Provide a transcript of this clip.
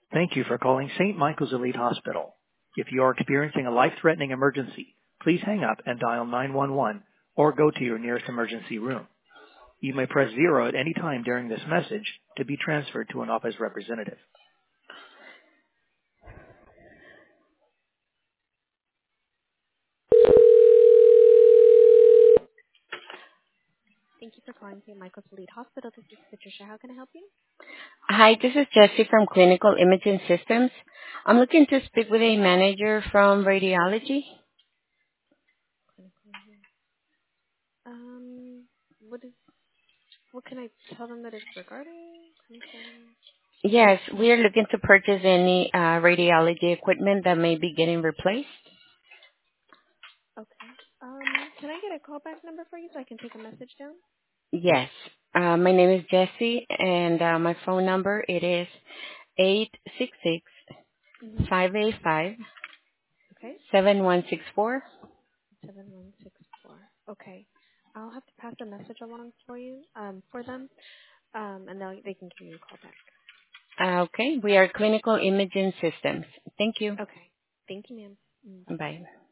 Thank you for calling St. Michael's Elite Hospital. If you are experiencing a life-threatening emergency, please hang up and dial 911 or go to your nearest emergency room. You may press 0 at any time during this message to be transferred to an office representative. Thank you for calling St. Michael's Elite Hospital. This is Patricia. How can I help you? Hi, this is Jessie from Clinical Imaging Systems. I'm looking to speak with a manager from radiology. What is? What can I tell them that it's regarding? Yes, we are looking to purchase any radiology equipment that may be getting replaced. Okay. Can I get a callback number for you so I can take a message down? Yes, my name is Jessie, and my phone number it is eight six six Mm-hmm. 585 Okay. 7164. 7164. Okay. I'll have to pass the message along for you, for them, and they can give you a call back. Okay, we are Clinical Imaging Systems. Thank you. Okay. Thank you, ma'am. Bye-bye. Bye.